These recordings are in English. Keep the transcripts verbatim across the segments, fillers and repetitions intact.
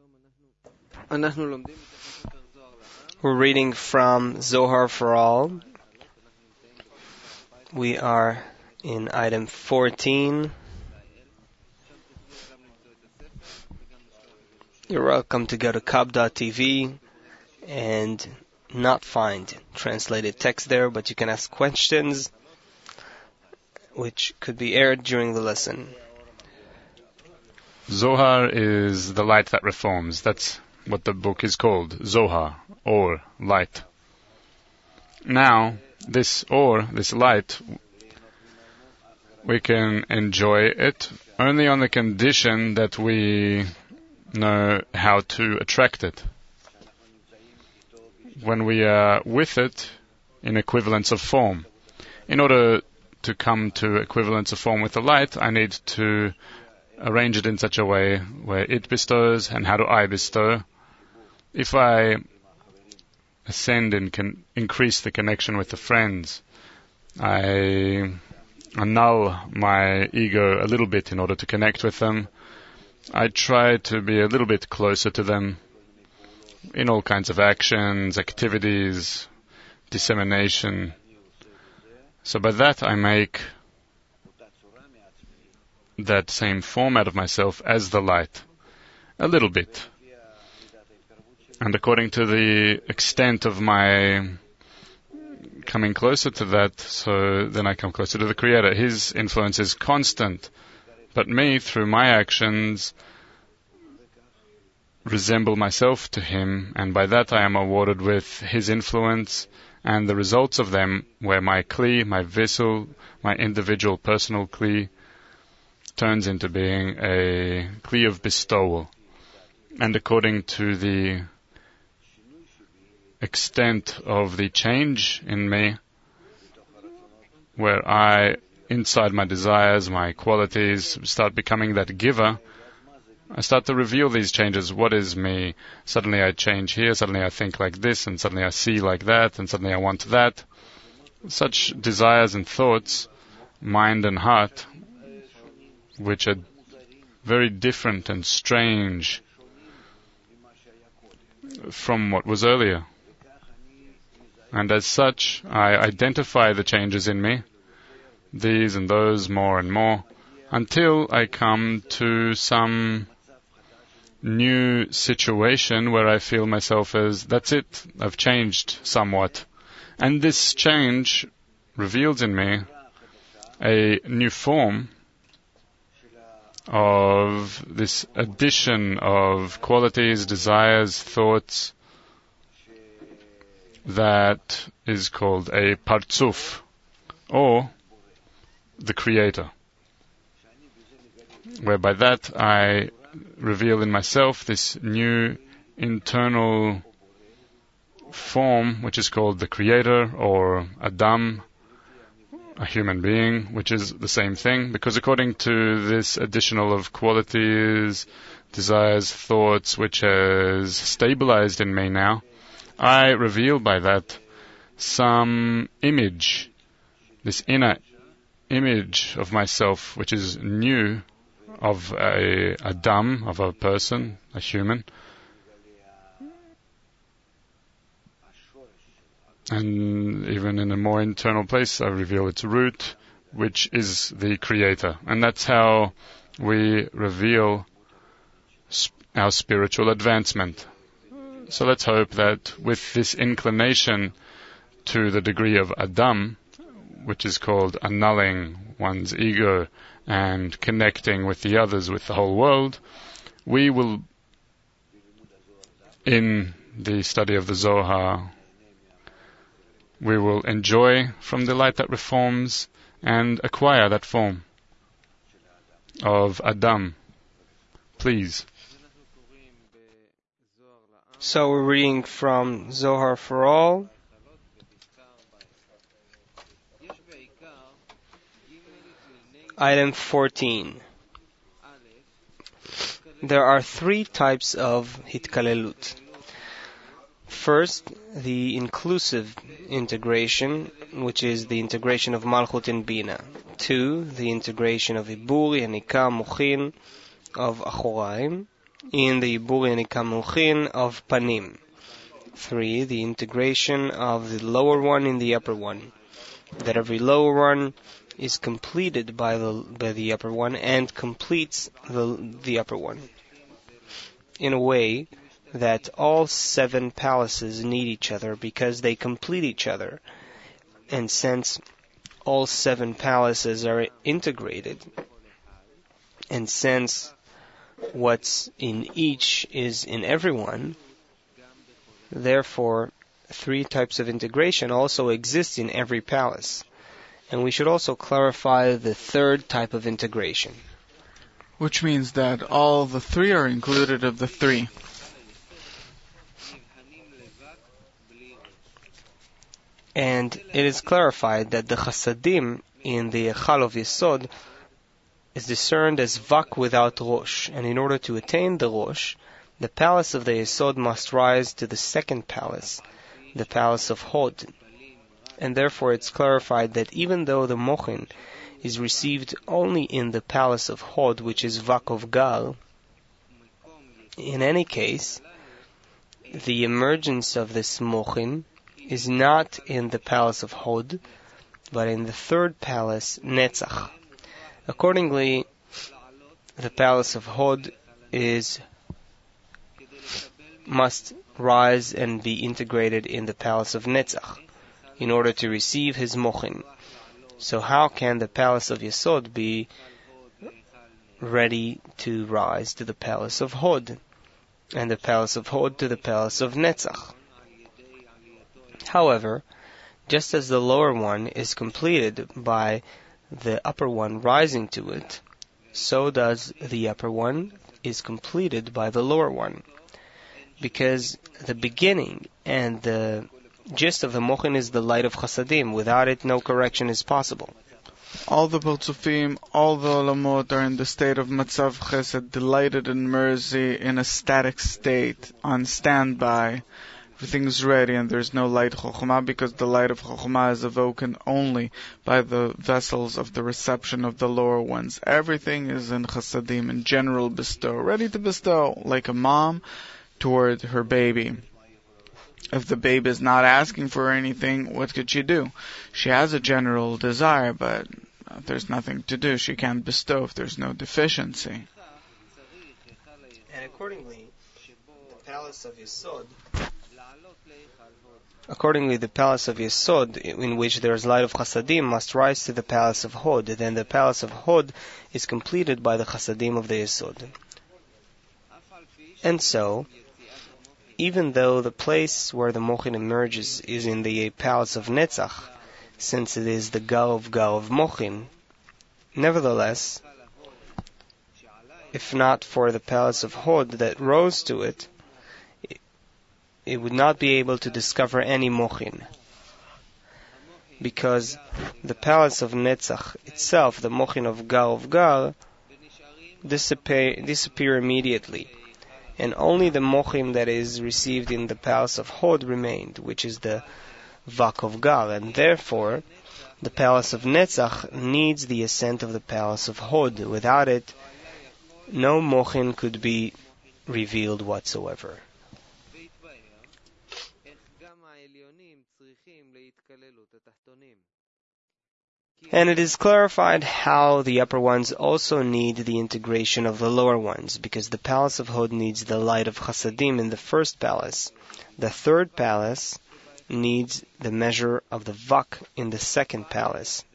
We're reading from Zohar for All. We are in item fourteen. You're welcome to go to kab dot t v and not find translated text there, but you can ask questions which could be aired during the lesson. Zohar is the light that reforms. That's what the book is called, Zohar, or light. Now, this or, this light, we can enjoy it only on the condition that we know how to attract it. When we are with it in equivalence of form. In order to come to equivalence of form with the light, I need to arrange it in such a way where it bestows and how do I bestow. If I ascend and can increase the connection with the friends, I annul my ego a little bit in order to connect with them. I try to be a little bit closer to them in all kinds of actions, activities, dissemination. So by that I make that same form out of myself as the light, a little bit. And according to the extent of my coming closer to that, so then I come closer to the Creator. His influence is constant, but me, through my actions, resemble myself to Him, and by that I am awarded with His influence, and the results of them, where my kli, my vessel, my individual personal kli, turns into being a kli of bestowal. And according to the extent of the change in me, where I, inside my desires, my qualities, start becoming that giver, I start to reveal these changes. What is me? Suddenly I change here, suddenly I think like this, and suddenly I see like that, and suddenly I want that. Such desires and thoughts, mind and heart, which are very different and strange from what was earlier. And as such, I identify the changes in me, these and those more and more, until I come to some new situation where I feel myself as, that's it, I've changed somewhat. And this change reveals in me a new form of this addition of qualities, desires, thoughts, that is called a partzuf, or the Creator. Where by that I reveal in myself this new internal form, which is called the Creator, or Adam, a human being, which is the same thing, because according to this additional of qualities, desires, thoughts, which has stabilized in me now, I reveal by that some image, this inner image of myself, which is new, of a Adam, of a person, a human. And even in a more internal place, I reveal its root, which is the Creator. And that's how we reveal sp- our spiritual advancement. So let's hope that with this inclination to the degree of Adam, which is called annulling one's ego and connecting with the others, with the whole world, we will, in the study of the Zohar, we will enjoy from the light that reforms and acquire that form of Adam. Please. So we're reading from Zohar for All. Item fourteen. There are three types of hitkalelut. First, the inclusive integration, which is the integration of Malchut and Bina. Two, the integration of Ibur, Yanika, Mochin, of Achoraim. in the Ibur Yanika Mochin of Panim. Three, the integration of the lower one in the upper one. That every lower one is completed by the by the upper one and completes the the upper one. In a way that all seven palaces need each other because they complete each other. And since all seven palaces are integrated, and since what's in each is in everyone, therefore three types of integration also exist in every palace. And we should also clarify the third type of integration. Which means that all the three are included of the three. And it is clarified that the Chasadim in the Echal of Yesod is discerned as Vak without Rosh. And in order to attain the Rosh, the palace of the Yesod must rise to the second palace, the palace of Hod. And therefore it's clarified that even though the Mochin is received only in the palace of Hod, which is Vak of Gal, in any case, the emergence of this Mochin is not in the palace of Hod, but in the third palace, Netzach. Accordingly, the palace of Hod is must rise and be integrated in the palace of Netzach in order to receive his Mochin. So how can the palace of Yesod be ready to rise to the palace of Hod, and the palace of Hod to the palace of Netzach? However, just as the lower one is completed by the upper one rising to it, so does the upper one is completed by the lower one. Because the beginning and the gist of the Mochin is the light of Chasadim. Without it, no correction is possible. All the Partzufim, all the Olamot are in the state of Matzav Chesed, delighted in mercy, in a static state, on standby. Everything's ready and there's no light Chokhmah because the light of Chokhmah is awoken only by the vessels of the reception of the lower ones. Everything is in Chasadim, in general bestow, ready to bestow, like a mom toward her baby. If the baby is not asking for anything, what could she do? She has a general desire, but there's nothing to do. She can't bestow if there's no deficiency. And accordingly, the palace of Yesod Accordingly, the palace of Yesod, in which there is light of Chasadim, must rise to the palace of Hod. Then the palace of Hod is completed by the Chasadim of the Yesod. And so, even though the place where the Mochin emerges is in the palace of Netzach, since it is the Gal of Gal of Mochin, nevertheless, if not for the palace of Hod that rose to it, it would not be able to discover any Mochin. Because the palace of Netzach itself, the Mochin of Gal of Gal, disappear, disappear immediately. And only the Mochin that is received in the palace of Hod remained, which is the Vak of Gal. And therefore, the palace of Netzach needs the ascent of the palace of Hod. Without it, no Mochin could be revealed whatsoever. And it is clarified how the upper ones also need the integration of the lower ones, because the palace of Hod needs the light of Chasadim in the first palace. The third palace needs the measure of the Vak in the second palace.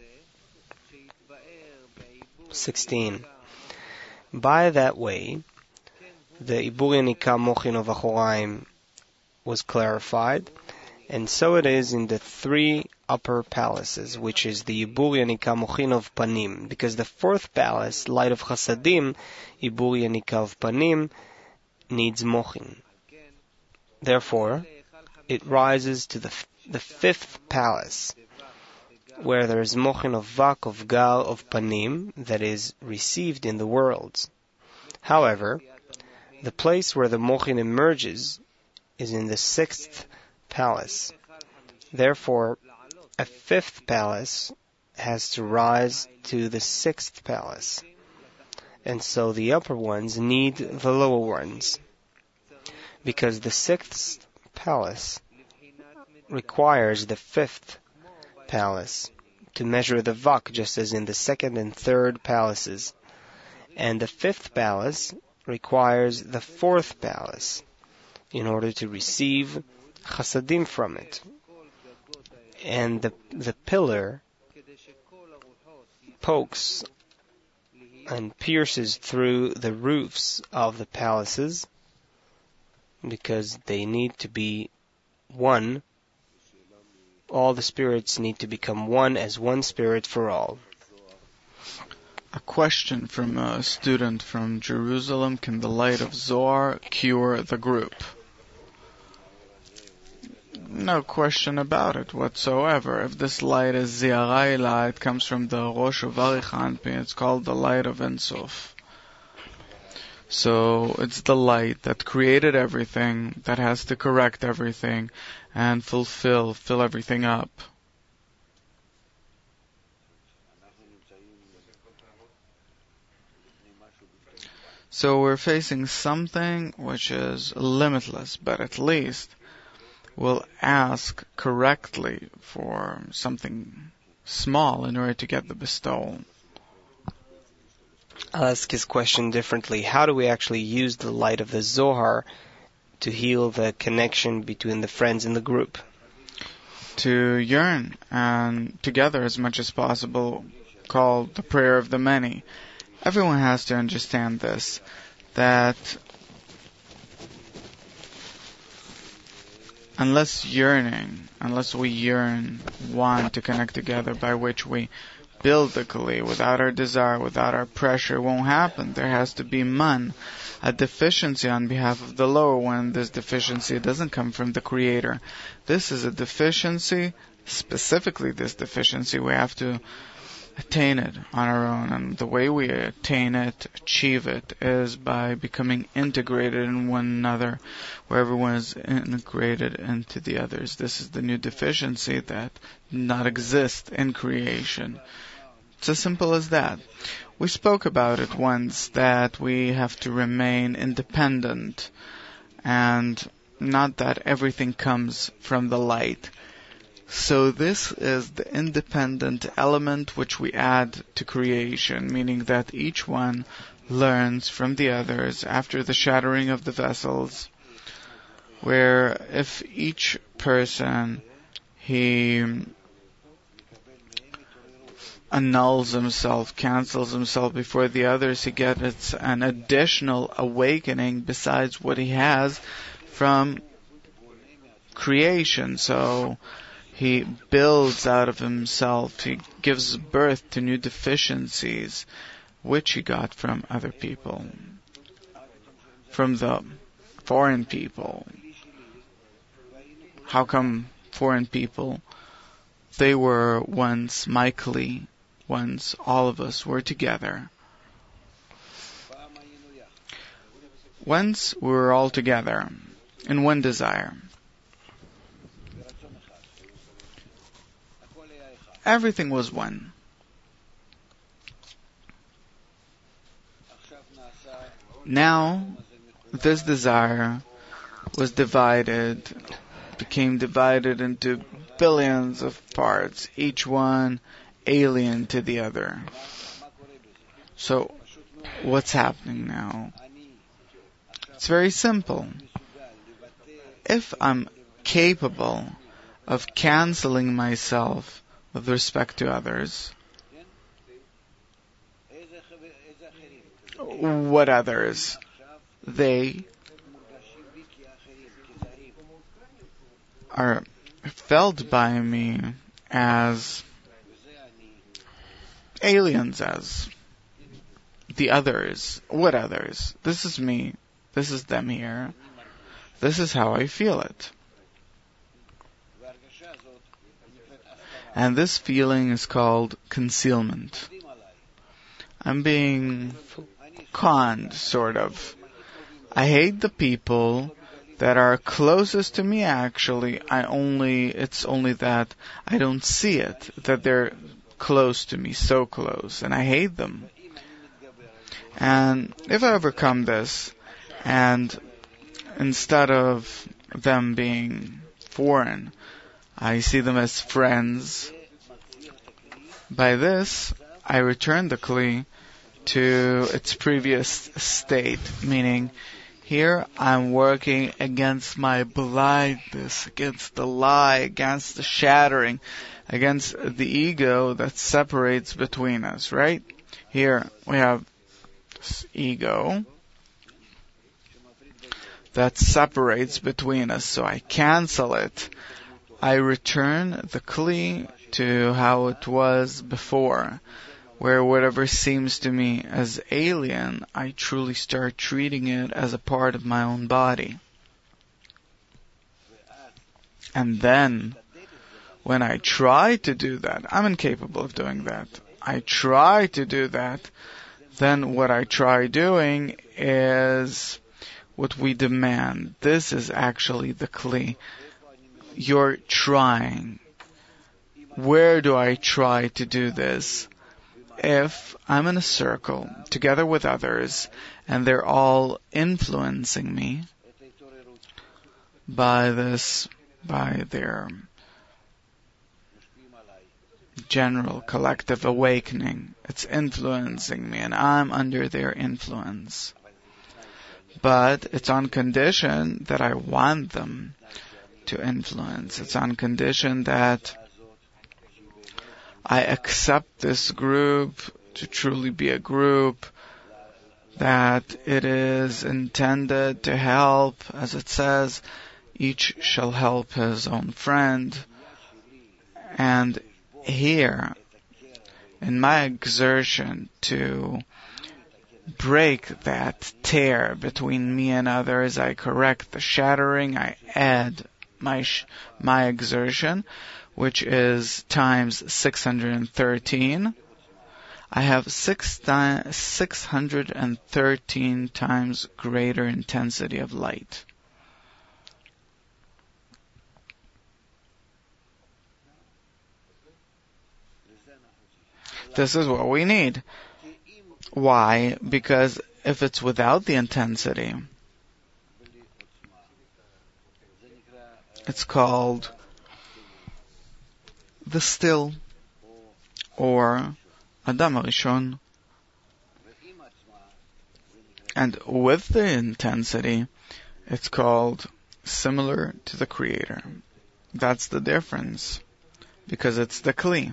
sixteen. By that way, the Ibur Yanika Mochin of Achoraim was clarified, and so it is in the three upper palaces, which is the Ibur Yanika Mochin of Panim, because the fourth palace, light of Chasadim, Ibur Yanika of Panim, needs Mochin. Therefore, it rises to the, f- the fifth palace, where there is Mochin of Vak, of Gal, of Panim, that is received in the worlds. However, the place where the Mochin emerges is in the sixth palace. Therefore, a fifth palace has to rise to the sixth palace. and so the upper ones need the lower ones. Because the sixth palace requires the fifth palace to measure the vak, just as in the second and third palaces. And the fifth palace requires the fourth palace in order to receive chasadim from it. And the, the pillar pokes and pierces through the roofs of the palaces because they need to be one. All the spirits need to become one as one spirit for all. A question from a student from Jerusalem: can the light of Zohar cure the group? No question about it whatsoever. If this light is Ziaraila, it comes from the Rosh Uvarich Anpin. It's called the light of Ein Sof. So it's the light that created everything, that has to correct everything and fulfill, fill everything up. So we're facing something which is limitless, but at least we'll ask correctly for something small in order to get the bestowal. I'll ask his question differently. How do we actually use the light of the Zohar to heal the connection between the friends in the group? To yearn and together as much as possible, called the prayer of the many. Everyone has to understand this, that unless yearning, unless we yearn, want to connect together, by which we build the kli, without our desire, without our pressure, it won't happen. There has to be man, a deficiency on behalf of the lower one. This deficiency doesn't come from the Creator. This is a deficiency, specifically this deficiency, we have to attain it on our own. And the way we attain it, achieve it, is by becoming integrated in one another, where everyone is integrated into the others. This is the new deficiency that did not exist in creation. It's as simple as that. We spoke about it once, that we have to remain independent, and not that everything comes from the light. So this is the independent element which we add to creation, meaning that each one learns from the others after the shattering of the vessels, where if each person, he annuls himself, cancels himself before the others, he gets an additional awakening besides what he has from creation. So he builds out of himself, he gives birth to new deficiencies which he got from other people, from the foreign people. How come foreign people? They were once my kli, once all of us were together. Once we were all together in one desire. Everything was one. Now, this desire was divided, became divided into billions of parts, each one alien to the other. So, what's happening now? It's very simple. If I'm capable of canceling myself with respect to others, what others? They are felt by me as aliens, as the others. What others? This is me. This is them here. This is how I feel it. And this feeling is called concealment. I'm being conned, sort of. I hate the people that are closest to me, actually. I only, it's only that I don't see it, that they're close to me, so close, and I hate them. And if I overcome this, and instead of them being foreign, I see them as friends, by this, I return the Kli to its previous state, meaning here I'm working against my blindness, against the lie, against the shattering, against the ego that separates between us, right? Here we have this ego that separates between us, so I cancel it. I return the Kli to how it was before, where whatever seems to me as alien, I truly start treating it as a part of my own body. And then, when I try to do that, I'm incapable of doing that. I try to do that, then what I try doing is what we demand. This is actually the Kli. You're trying. Where do I try to do this? If I'm in a circle together with others and they're all influencing me by this, by their general collective awakening, it's influencing me and I'm under their influence. But it's on condition that I want them to influence. It's on condition that I accept this group to truly be a group, that it is intended to help, as it says, each shall help his own friend. And here, in my exertion to break that tear between me and others, I correct the shattering, I add my sh- my exertion, which is times six hundred thirteen. I have six ti- six hundred thirteen times greater intensity of light. This is what we need. Why? Because if it's without the intensity, it's called the still, or Adam HaRishon. And with the intensity, it's called similar to the Creator. That's the difference, because it's the Kli.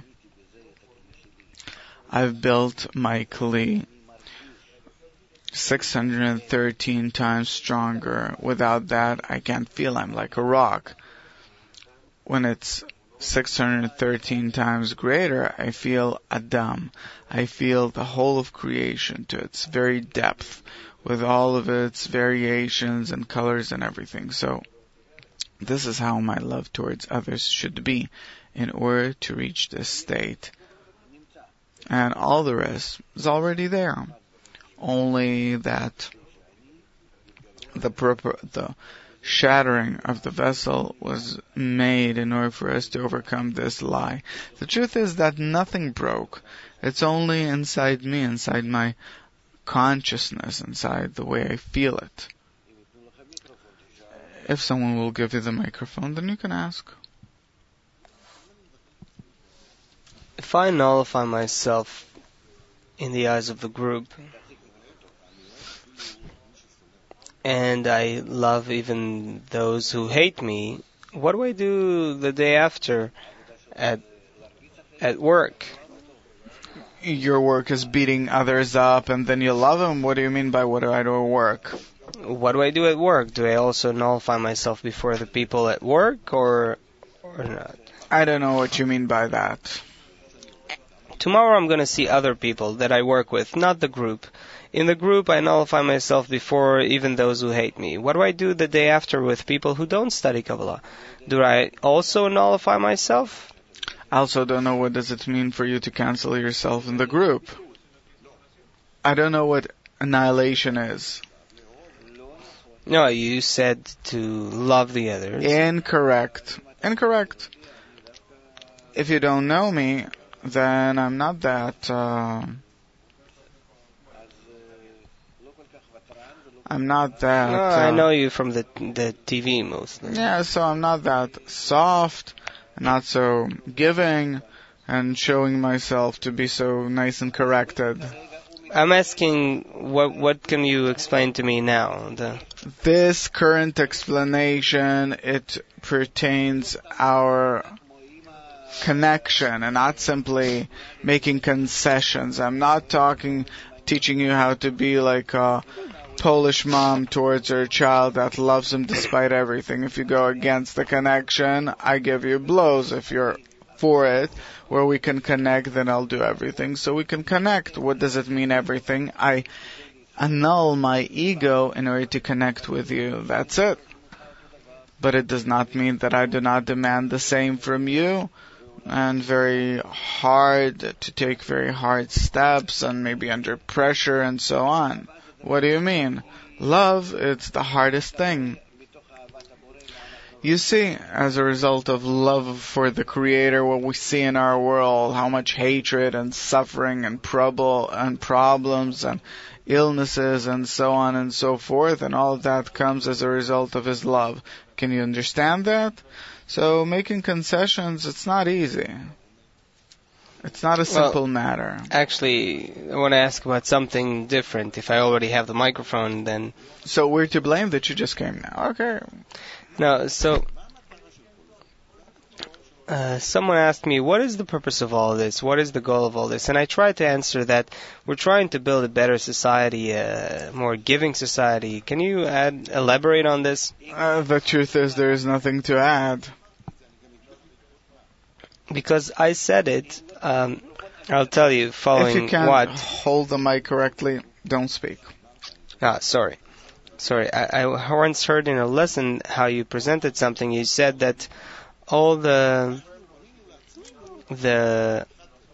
I've built my Kli six hundred thirteen times stronger. Without that, I can't feel I'm like a rock. When it's six hundred thirteen times greater, I feel Adam. I feel the whole of creation to its very depth, with all of its variations and colors and everything. So, this is how my love towards others should be in order to reach this state. And all the rest is already there. Only that the purpose, the shattering of the vessel was made in order for us to overcome this lie. The truth is that nothing broke. It's only inside me, inside my consciousness, inside the way I feel it. If someone will give you the microphone, then you can ask. If I nullify myself in the eyes of the group, and I love even those who hate me, what do I do the day after at at work? Your work is beating others up, and then you love them. What do you mean by what do I do at work? What do I do at work? Do I also nullify myself before the people at work, or or not? I don't know what you mean by that. Tomorrow I'm going to see other people that I work with, not the group. In the group, I nullify myself before even those who hate me. What do I do the day after with people who don't study Kabbalah? Do I also nullify myself? I also don't know what does it mean for you to cancel yourself in the group. I don't know what annihilation is. No, you said to love the others. Incorrect. Incorrect. If you don't know me, then I'm not that uh, I'm not that. No, uh, I know you from the the T V mostly. Yeah, so I'm not that soft, not so giving, and showing myself to be so nice and corrected. I'm asking, what what can you explain to me now? The, This current explanation, it pertains our connection and not simply making concessions. I'm not talking, teaching you how to be like a Polish mom towards her child that loves him despite everything. If you go against the connection, I give you blows. If you're for it, where we can connect, then I'll do everything. So we can connect. What does it mean, everything? I annul my ego in order to connect with you. That's it. But it does not mean that I do not demand the same from you, and very hard to take very hard steps and maybe under pressure and so on. What do you mean? Love, it's the hardest thing. You see, as a result of love for the Creator, what we see in our world, how much hatred and suffering and trouble and problems and illnesses and so on and so forth, and all of that comes as a result of His love. Can you understand that? So making concessions, it's not easy. It's not a simple well, matter. Actually, I want to ask about something different. If I already have the microphone, then... So we're to blame that you just came now. Okay. No, so... Uh, someone asked me, what is the purpose of all this? What is the goal of all this? And I tried to answer that we're trying to build a better society, a more giving society. Can you add, elaborate on this? Uh, the truth is there is nothing to add. Because I said it, um, I'll tell you, following if you can't what... hold the mic correctly, don't speak. Ah, sorry. Sorry, I, I once heard in a lesson how you presented something. You said that all the the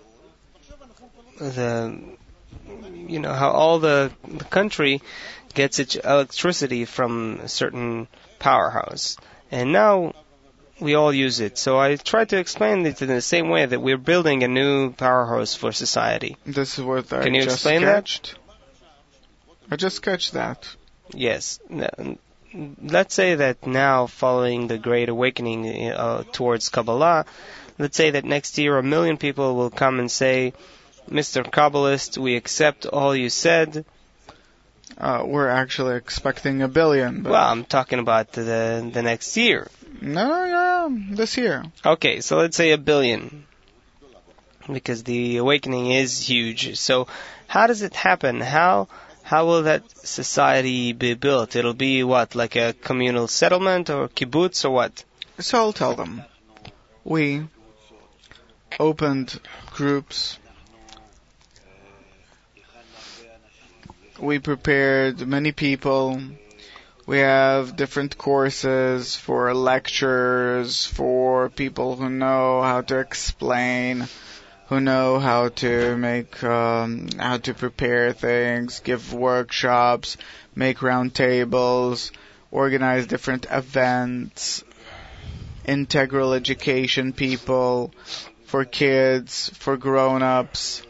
the you know how all the, the country gets its electricity from a certain powerhouse, and now we all use it. So I tried to explain it in the same way that we're building a new powerhouse for society. This is what I Can you just explain sketched. that? I just sketched that. Yes. Let's say that now, following the Great Awakening uh, towards Kabbalah, let's say that next year a million people will come and say, Mister Kabbalist, we accept all you said. Uh, we're actually expecting a billion. But Well, I'm talking about the the next year. No, yeah, this year. Okay, so let's say a billion. Because the awakening is huge. So how does it happen? How how will that society be built? It'll be what, like a communal settlement or kibbutz or what? So I'll tell them. We opened groups. We prepared many people. We have different courses for lectures, for people who know how to explain, who know how to make, um, how to prepare things, give workshops, make round tables, organize different events, integral education people, for kids, for grown-ups,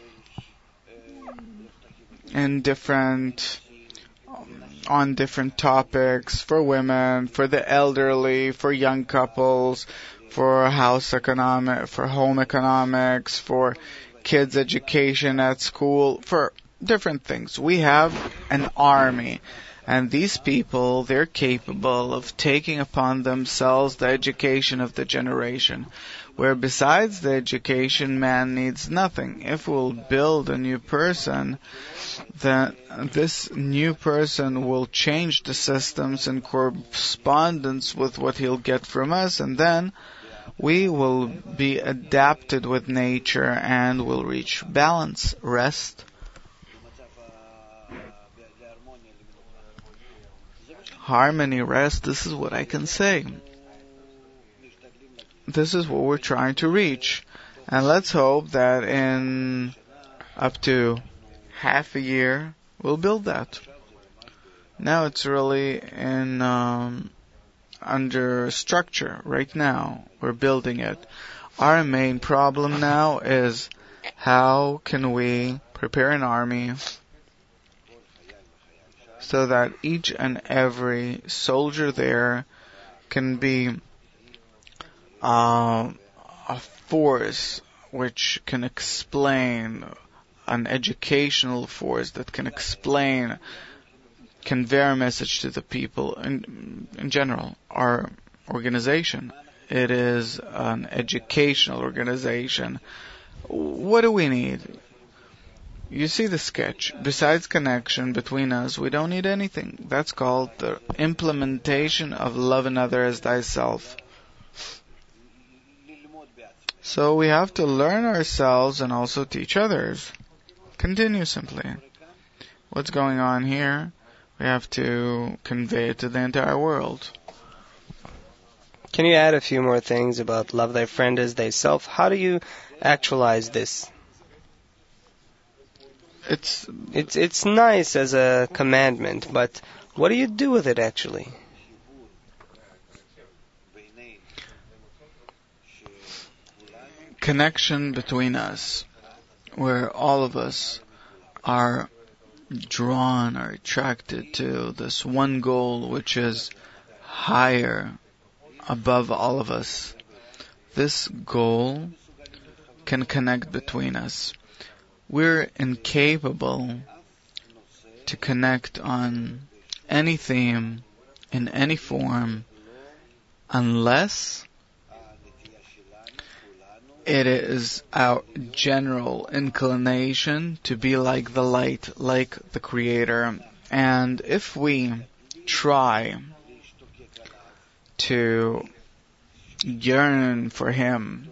and different, on different topics, for women, for the elderly, for young couples, for house economic, for home economics, for kids' education at school, for different things. We have an army, and these people, they're capable of taking upon themselves the education of the generation, where besides the education, man needs nothing. If we'll build a new person, then this new person will change the systems in correspondence with what he'll get from us, and then we will be adapted with nature and will reach balance, rest, harmony, rest. This is what I can say. This is what we're trying to reach. And let's hope that in up to half a year, we'll build that. Now it's really in um, under structure right now. We're building it. Our main problem now is how can we prepare an army, so that each and every soldier there can be uh, a force which can explain, an educational force that can explain, convey a message to the people. In, in general, our organization, it is an educational organization. What do we need? You see the sketch. Besides connection between us, we don't need anything. That's called the implementation of love another as thyself. So we have to learn ourselves and also teach others. Continue simply. What's going on here? We have to convey it to the entire world. Can you add a few more things about love thy friend as thyself? How do you actualize this? It's It's it's nice as a commandment, but what do you do with it actually? connection between us, where all of us are drawn or attracted to this one goal which is higher above all of us. This goal can connect between us. We're incapable to connect on any theme in any form unless it is our general inclination to be like the light, like the Creator. And if we try to yearn for Him,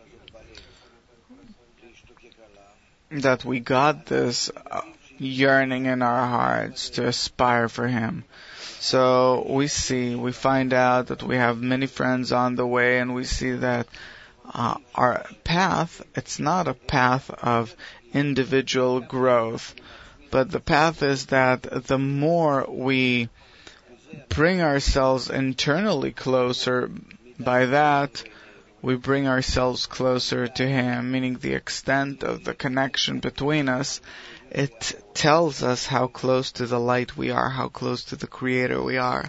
that we got this yearning in our hearts to aspire for Him. So we see, we find out that we have many friends on the way, and we see that uh, our path, it's not a path of individual growth, but the path is that the more we bring ourselves internally closer, by that we bring ourselves closer to Him, meaning the extent of the connection between us. It tells us how close to the light we are, how close to the Creator we are.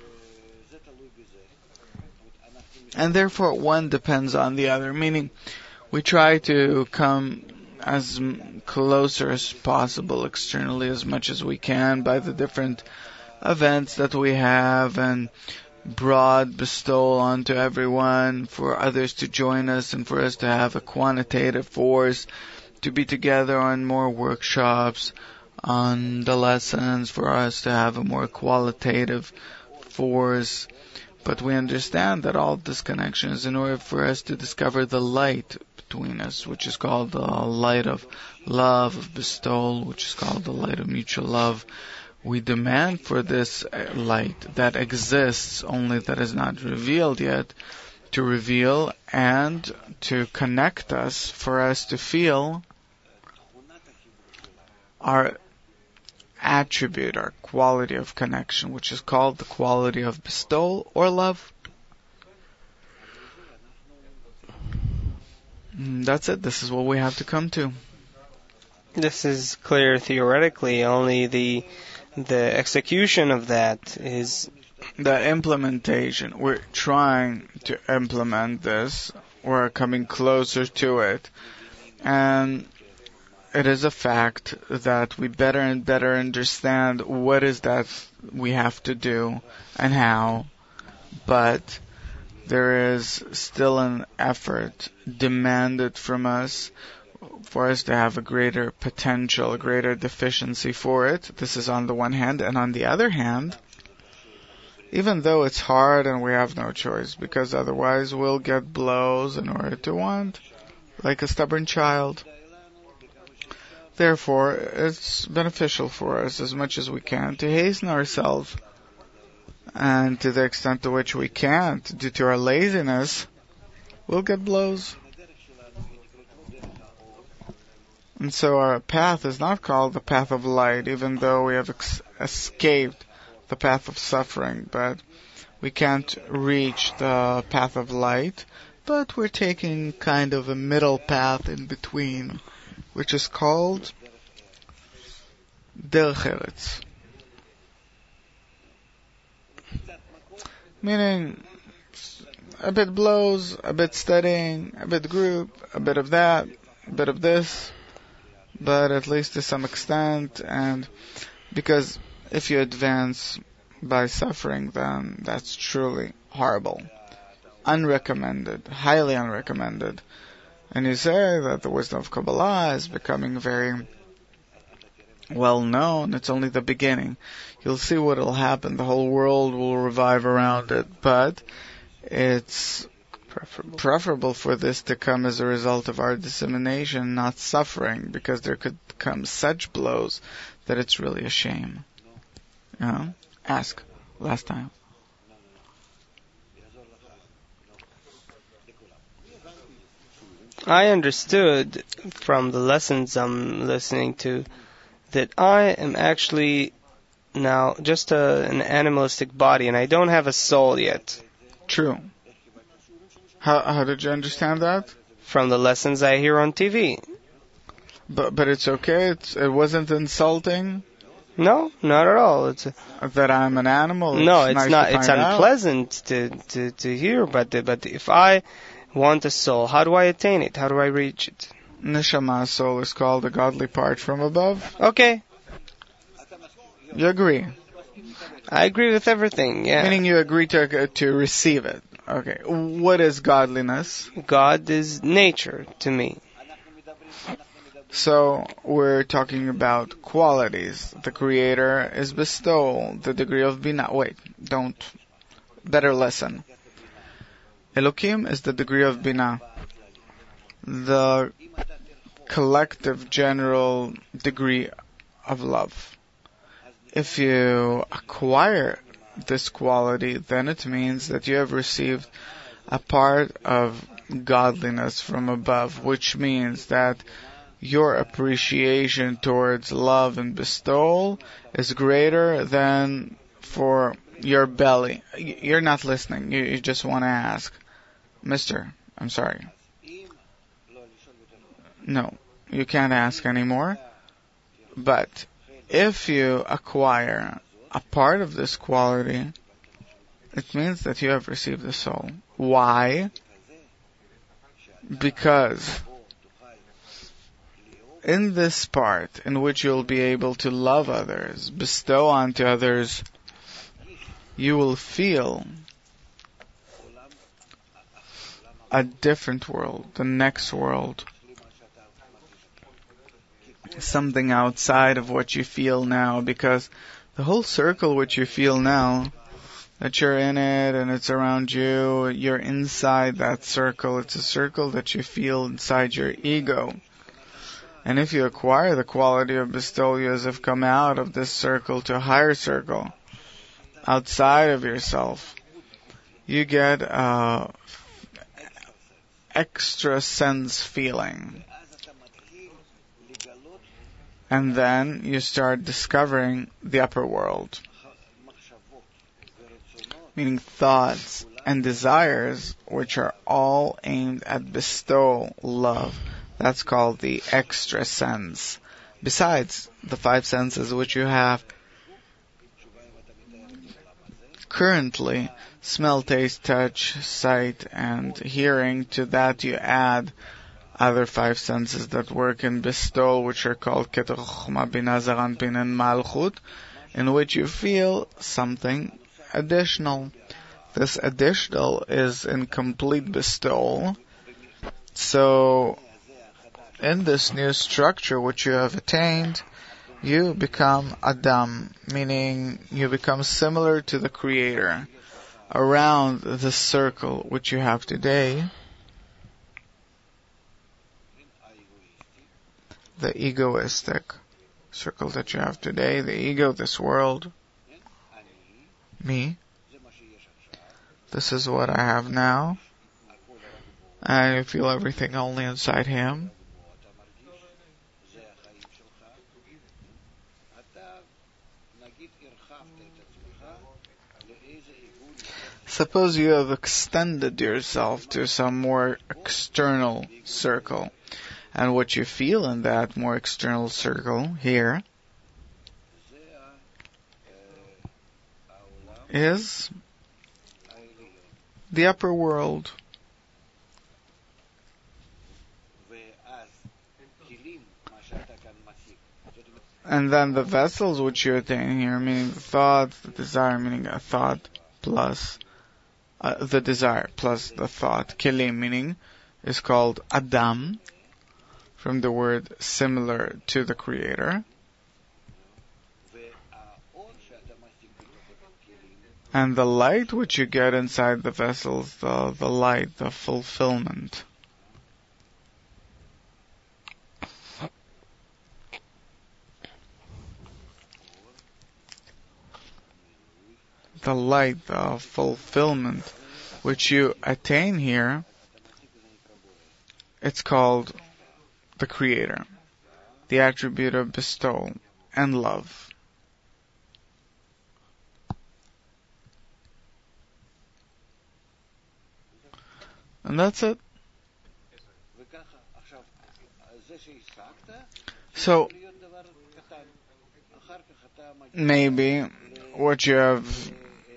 And therefore one depends on the other, meaning we try to come as closer as possible externally as much as we can by the different events that we have and broad bestowal onto everyone, for others to join us and for us to have a quantitative force, to be together on more workshops, on the lessons, for us to have a more qualitative force. But we understand that all this connection is in order for us to discover the light between us, which is called the light of love, of bestowal, which is called the light of mutual love. We demand for this light that exists, only that is not revealed yet, to reveal and to connect us, for us to feel our attribute, our quality of connection, which is called the quality of bestowal or love. And that's it. This is what we have to come to. This is clear theoretically, only the the execution of that is the implementation. We're trying to implement this. We're coming closer to it. And it is a fact that we better and better understand what is that we have to do and how. But there is still an effort demanded from us for us to have a greater potential, a greater deficiency for it. This is on the one hand. And on the other hand, even though it's hard and we have no choice, because otherwise we'll get blows in order to want, like a stubborn child. Therefore, it's beneficial for us as much as we can to hasten ourselves. And to the extent to which we can't, due to our laziness, we'll get blows. And so our path is not called the path of light, even though we have ex- escaped the path of suffering. But we can't reach the path of light, but we're taking kind of a middle path in between, which is called Derech Eretz. Meaning, a bit blows, a bit studying, a bit group, a bit of that, a bit of this, but at least to some extent, and because if you advance by suffering, then that's truly horrible. Unrecommended, highly unrecommended. And you say that the wisdom of Kabbalah is becoming very well known. It's only the beginning. You'll see what will happen. The whole world will revive around it. But it's preferable. preferable for this to come as a result of our dissemination, not suffering, because there could come such blows that it's really a shame. You know? Ask. Last time. I understood from the lessons I'm listening to that I am actually now just a, an animalistic body and I don't have a soul yet. True. How how did you understand that? From the lessons I hear on T V. But but it's okay. It's, it wasn't insulting. No, not at all. It's a, that I'm an animal. No, it's, it's nice not. To It's find out. unpleasant to, to to hear. But but if I want a soul, how do I attain it? How do I reach it? Neshama soul is called the godly part from above. Okay, You agree? I agree with everything. Yeah. Meaning you agree to to receive it. Okay. What is godliness? God is nature to me. So we're talking about qualities. The Creator is bestowal, the degree of Bina. Wait, don't. Better listen. Elokim is the degree of Bina. The collective general degree of love. If you acquire this quality, then it means that you have received a part of godliness from above, which means that your appreciation towards love and bestowal is greater than for your belly. You're not listening. You, you just want to ask. Mister, I'm sorry. No, you can't ask anymore. But if you acquire a part of this quality, it means that you have received the soul. Why? Because in this part in which you'll be able to love others, bestow onto others, you will feel a different world, the next world. Something outside of what you feel now, because the whole circle which you feel now, that you're in it and it's around you, you're inside that circle. It's a circle that you feel inside your ego. And if you acquire the quality of bestowal, you as if come out of this circle to a higher circle, outside of yourself. You get a extra sense feeling. And then you start discovering the upper world. Meaning thoughts and desires, which are all aimed at bestowal, love. That's called the extra sense. Besides the five senses which you have currently, smell, taste, touch, sight, and hearing, to that you add other five senses that work in bestowal, which are called Keter Chochma, Bina, Zaran, Pin, and Malchut, in which you feel something additional. This additional is in complete bestowal. So, in this new structure which you have attained, you become Adam, meaning you become similar to the Creator. Around the circle which you have today, the egoistic circle that you have today, the ego, this world, me, this is what I have now. I feel everything only inside him. Suppose you have extended yourself to some more external circle, and what you feel in that more external circle here is the upper world. And then the vessels which you attain here, meaning the thought, the desire, meaning a thought plus uh, the desire plus the thought. Kelim, meaning, is called Adam, from the word similar to the Creator. And the light which you get inside the vessels, the, the light, the fulfillment. The light, the fulfillment which you attain here, it's called the Creator, the attribute of bestowal and love. And that's it. So, maybe what you have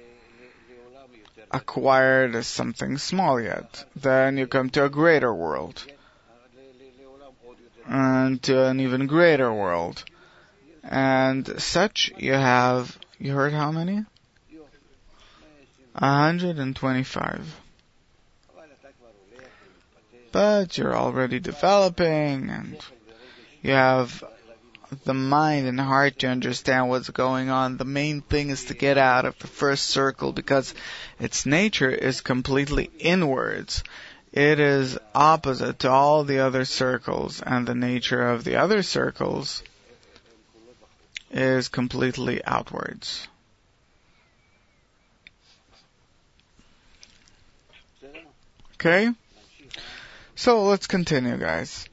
acquired is something small yet. Then you come to a greater world. And to an even greater world. And such you have, you heard how many? one hundred twenty-five. But you're already developing and you have the mind and heart to understand what's going on. The main thing is to get out of the first circle because its nature is completely inwards. It is opposite to all the other circles, and the nature of the other circles is completely outwards. Okay? So let's continue, guys.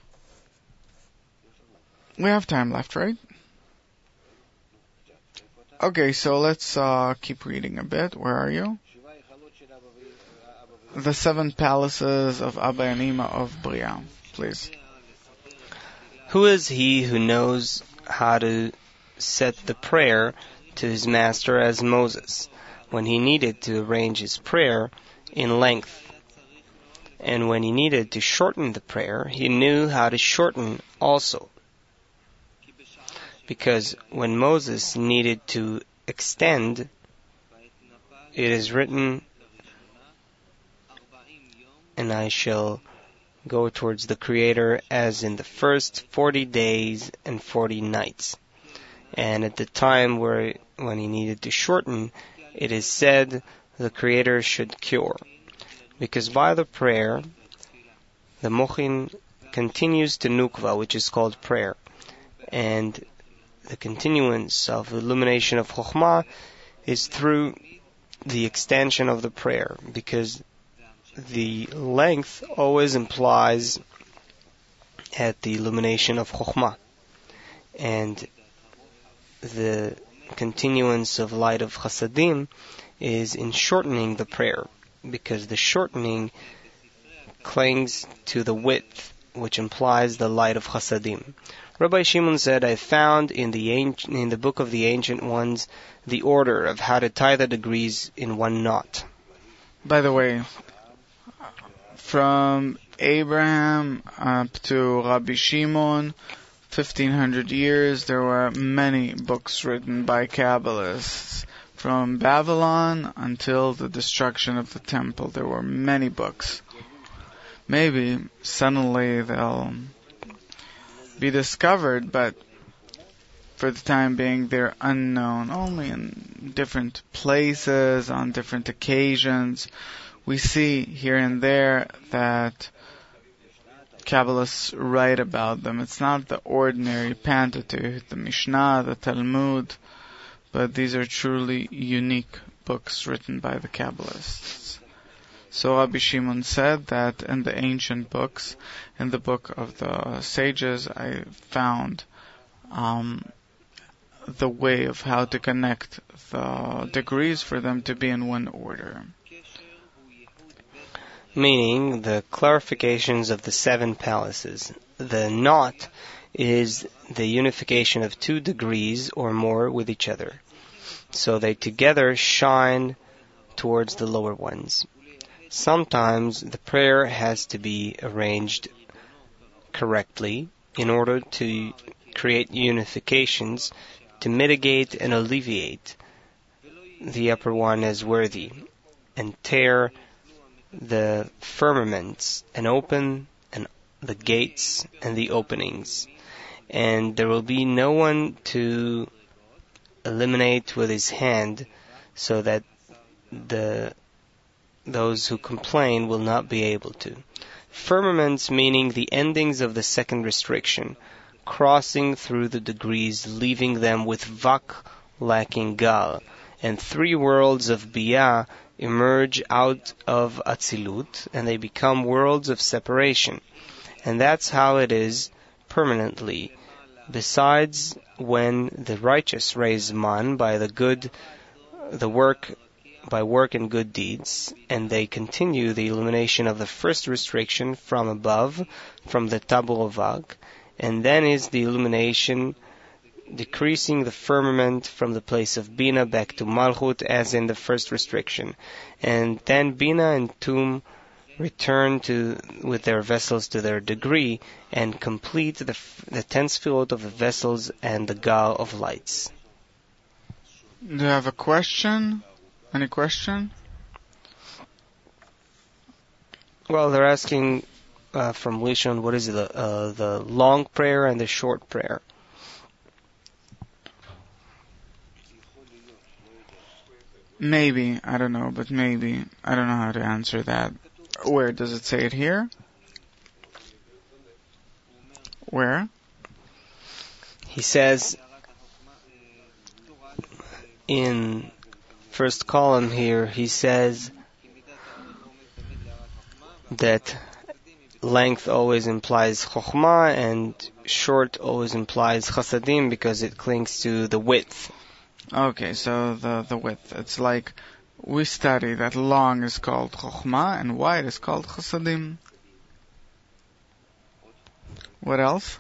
We have time left, right? Okay, so let's uh, keep reading a bit. Where are you? The seven palaces of Abba and Ima of Bria, please. Who is he who knows how to set the prayer to his master as Moses, when he needed to arrange his prayer in length? And when he needed to shorten the prayer, he knew how to shorten also. Because when Moses needed to extend, it is written, and I shall go towards the Creator as in the first forty days and forty nights. And at the time where when he needed to shorten, it is said the Creator should cure. Because by the prayer, the mochin continues to nukva, which is called prayer. And the continuance of the illumination of Chokhmah is through the extension of the prayer, because the length always implies at the illumination of Chokhmah. And the continuance of light of Chasadim is in shortening the prayer, because the shortening clings to the width, which implies the light of Chasadim. Rabbi Shimon said, I found in the ancient, in the book of the Ancient Ones the order of how to tie the degrees in one knot. By the way, from Abraham up to Rabbi Shimon, fifteen hundred years, there were many books written by Kabbalists. From Babylon until the destruction of the temple, there were many books. Maybe suddenly they'll be discovered, but for the time being they're unknown. Only in different places, on different occasions, we see here and there that Kabbalists write about them. It's not the ordinary Pentateuch, the Mishnah, the Talmud, but these are truly unique books written by the Kabbalists. So Rabbi Shimon said that in the ancient books, in the book of the sages, I found um, the way of how to connect the degrees for them to be in one order. Meaning the clarifications of the seven palaces. The knot is the unification of two degrees or more with each other, so they together shine towards the lower ones. Sometimes the prayer has to be arranged correctly in order to create unifications to mitigate and alleviate the upper one as worthy, and tear the firmaments and open and the gates and the openings. And there will be no one to eliminate with his hand, so that the those who complain will not be able to. Firmaments meaning the endings of the second restriction, crossing through the degrees, leaving them with vak lacking gal, and three worlds of biyah emerge out of Atzilut, and they become worlds of separation. And that's how it is permanently. Besides, when the righteous raise man by the good, the work, by work and good deeds, and they continue the illumination of the first restriction from above, from the Tabur Vag, and then is the illumination decreasing the firmament from the place of Bina back to Malchut as in the first restriction. And then Bina and Tum return to with their vessels to their degree and complete the, the ten sfirot of the vessels and the Gal of lights. Do you have a question? Any question? Well, they're asking uh, from Lishon, what is the uh, the long prayer and the short prayer? Maybe, I don't know, but maybe. I don't know how to answer that. Where does it say it here? Where? He says in first column here, he says that length always implies chokhmah and short always implies chasadim because it clings to the width. Okay, so the, the width. It's like we study that long is called chokhmah and wide is called chasadim. What else?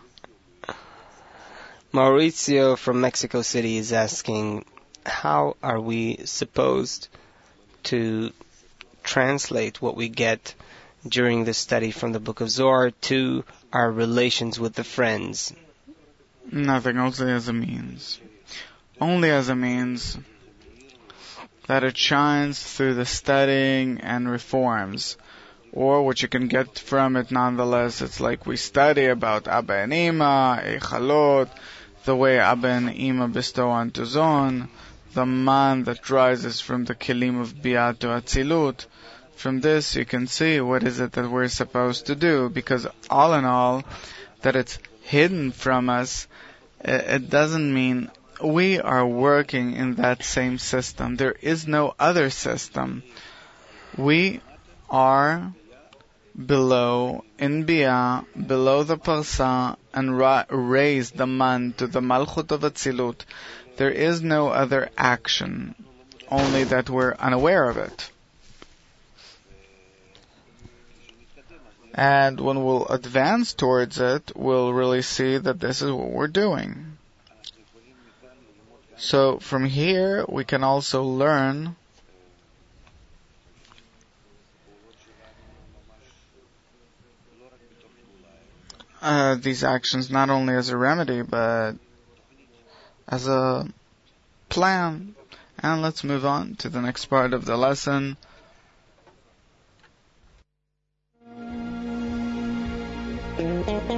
Mauricio from Mexico City is asking, how are we supposed to translate what we get during the study from the Book of Zohar to our relations with the friends? Nothing, only as a means. Only as a means that it shines through the studying and reforms. Or what you can get from it nonetheless, it's like we study about Abba and Ima, Eichalot, the way Abba and Ima bestow on Tuzon, the man that rises from the Kelim of Biyah to Atzilut. From this you can see what is it that we're supposed to do, because all in all, that it's hidden from us, it doesn't mean we are working in that same system. There is no other system. We are below, in Biyah, below the Parsa, and ra- raise the man to the Malchut of Atzilut. There is no other action, only that we're unaware of it. And when we'll advance towards it, we'll really see that this is what we're doing. So from here, we can also learn uh, these actions not only as a remedy, but as a plan. And let's move on to the next part of the lesson.